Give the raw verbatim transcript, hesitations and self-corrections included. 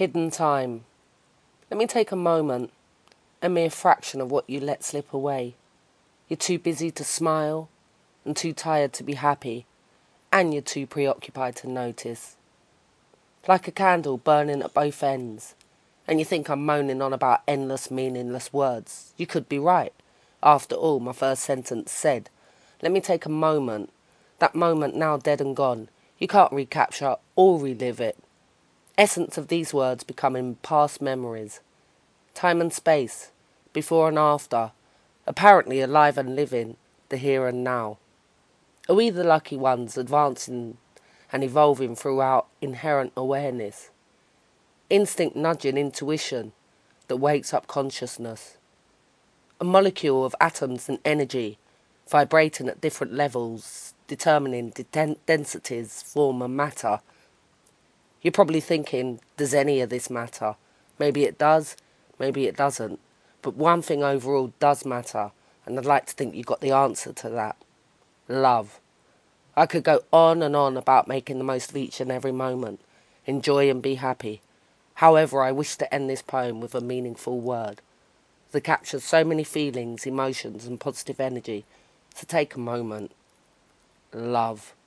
Hidden time. Let me take a moment, a mere fraction of what you let slip away. You're too busy to smile and too tired to be happy, and you're too preoccupied to notice. Like a candle burning at both ends, and you think I'm moaning on about endless meaningless words. You could be right. After all, my first sentence said, let me take a moment, that moment now dead and gone. You can't recapture or relive it. Essence of these words becoming past memories. Time and space, before and after, apparently alive and living, the here and now. Are we the lucky ones advancing and evolving throughout inherent awareness? Instinct nudging intuition that wakes up consciousness. A molecule of atoms and energy vibrating at different levels, determining den- densities, form and matter. You're probably thinking, does any of this matter? Maybe it does, maybe it doesn't. But one thing overall does matter, and I'd like to think you got the answer to that. Love. I could go on and on about making the most of each and every moment, enjoy and be happy. However, I wish to end this poem with a meaningful word that captures so many feelings, emotions and positive energy. So take a moment. Love.